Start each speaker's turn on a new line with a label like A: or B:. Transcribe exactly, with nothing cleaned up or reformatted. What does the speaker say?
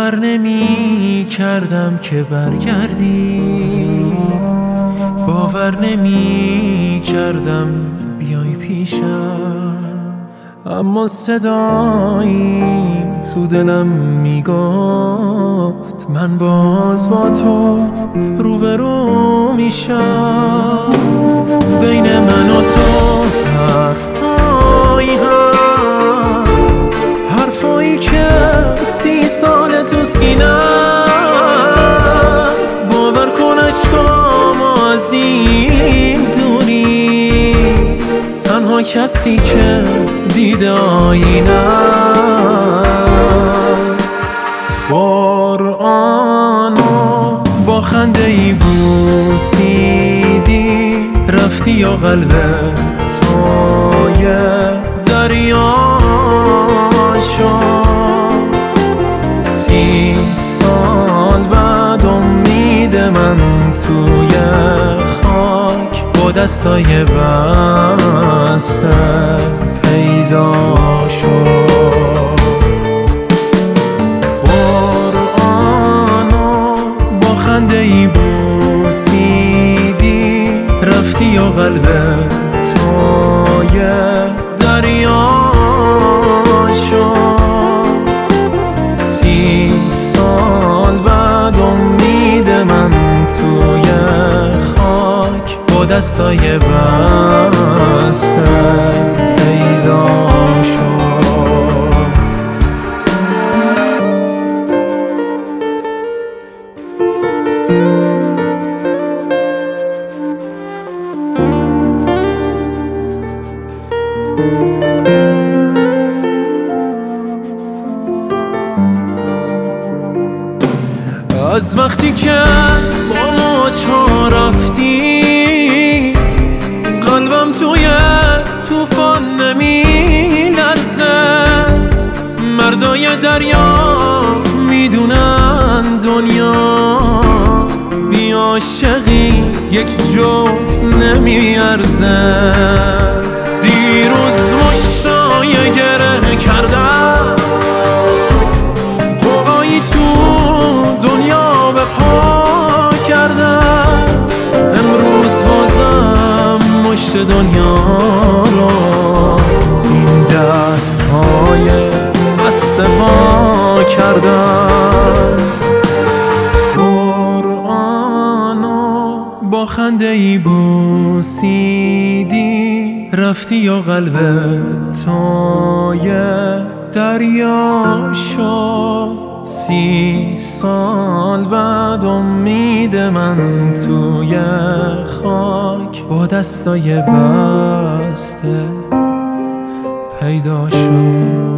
A: باور نمی کردم که برگردی، باور نمی کردم بیای پیشم، اما صدایی تو دلم میگفت من باز با تو روبرو میشم. بین من و تو حرفایی هست، حرفایی که سی سال تو سینه است. باور کن عشقام از این دوری، تنها کسی که دیده آینه است. قرآنو با خنده ای بوسیدی، رفتی یا قلبت توی دریا شد. سی سال بعد امید من توی خاک با دستای بسته پیدا شد. قرآنو با خنده ای بوسیدی، رفتی یا قلبت توی دریا شد. سی سال بعد امید من توی خاک با دستای بسته پیدا شد. از وقتی که با موج‌ها رفتی، قلبم توی طوفان نمی‌لرزه. مردای دریا میدونن دنیا بی عاشقی یک جو نمیارزه. دیروز مشتای گره کردت، قوقایی تو دنیا به پا کردن. امروز بازم مشت دنیا رو این دست‌های بسته وا کردن. قرآنو با خنده ای بوسیدی، رفتی یا قلبت توی دریا شد. سی سال بعد امید من توی خاک با دستای بسته پیدا شد.